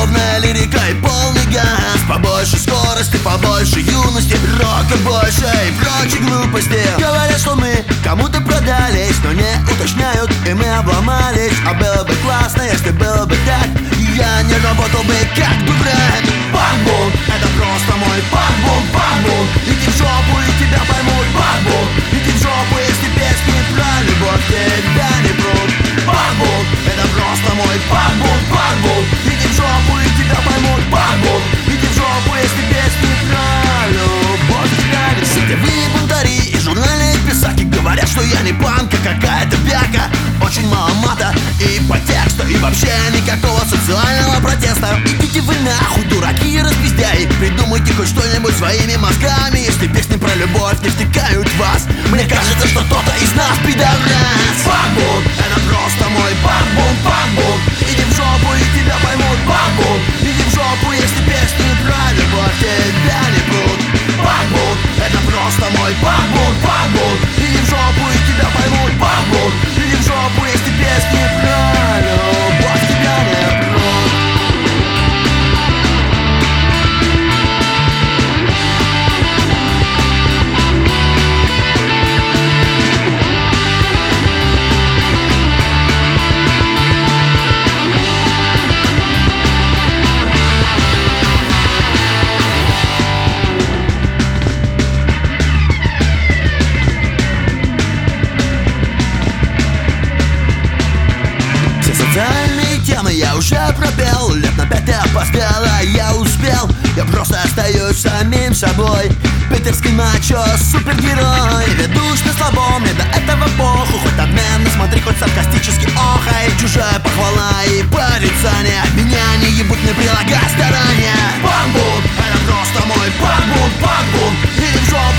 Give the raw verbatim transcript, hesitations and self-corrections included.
Любовная лирика и полный газ. Побольше скорости, побольше юности, рока больше и прочих глупостей. Говорят, что мы кому-то продались, но не уточняют, и мы обломались. А было бы классно, если было бы так. Я не работал бы как бы брат. Бамбул, это просто мой бамбул, бамбул. Иди в жопу, и тебя поймут, бамбул. Иди в жопу, если песни про любовь тебя не прут. Бамбул, это просто мой бамбул, бамбул. Иди в жопу, и тебя поймут, бамбул. Иди в жопу, если песни про любовь тебя не прут. Сетевые бунтари и журнальные писаки говорят, что я не панк, а какая-то бяка. Очень мало мата и по тексту, и вообще никакого социального протеста. Идите вы нахуй, дураки и распиздяи. Придумайте хоть что-нибудь своими мозгами, если песни про любовь не втыкают в вас. Мне кажется, что кто-то из нас пидорас. Бамбул, это просто мой бамбул, бамбул. Иди в жопу, и тебя поймут, бамбул. Иди в жопу, если песни про любовь тебя не прут. Бамбул, это просто мой бамбул, бамбул. Иди в жопу, и тебя поймут, бамбул. Иди в жопу, если песни про любовь тебя не прут. Социальные темы я уже пропел. Лет на пять опоздала, я успел. Я просто остаюсь самим собой. Питерский мачо, супергерой. Ведусь на слабом, мне до этого похуй. Хоть надменно смотри, хоть саркастически охай. Чужая похвала и порицание меня не ебут, не прилагай старания. Бамбул, это просто мой бамбул, бамбул. Иди в жопу,